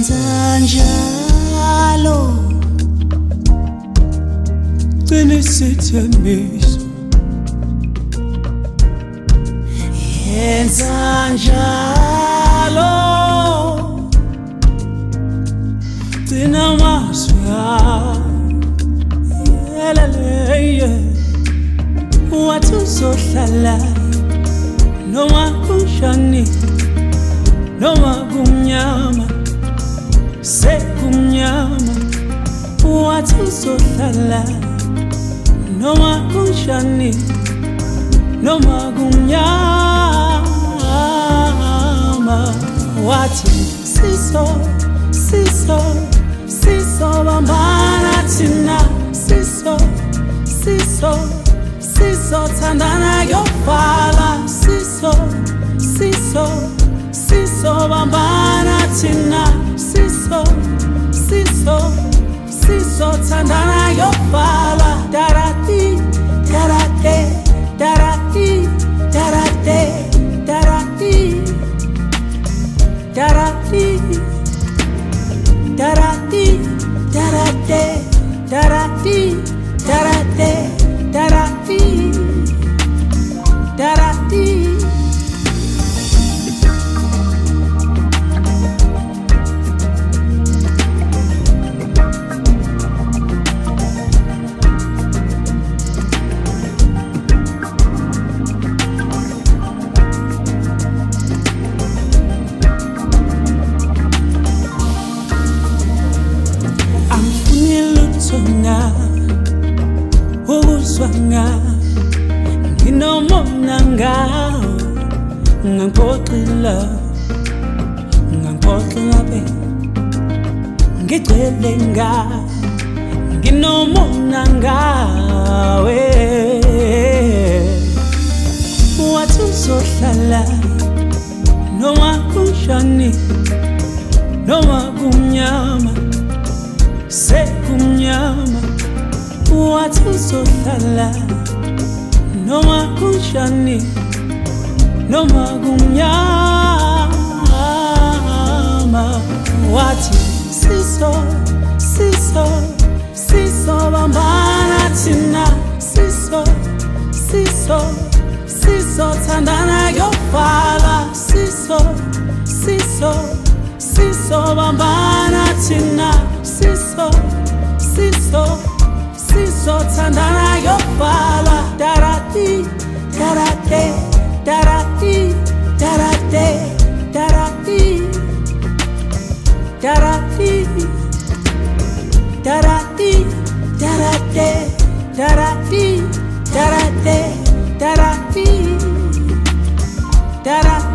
yenza njalo qinisithembiso yenza njalo gcina amazwi yeleleye wathi uzohlala noma kunjani noma kumnyama sekumnyama wathi uzohlala noma kunjani noma kumnyama wathi siso bambana thina siso thandana yofala siso bambana thina siso thandana yofala darati darate darati darate darati darati darati darate darati darate darati darati ukuzwanga nginomona ngawo ngangiphoxela be ngicele nginomona ngawe wathi uzohlala noma kunjani noma kumnyama sekumnyama wathi uzohlala noma kunjani noma kumnyama wathi siso bambana thina siso thandana yofala siso bambana thina siso thandana yofala darati darate darati darate darati darati darati darate darati darate darati darati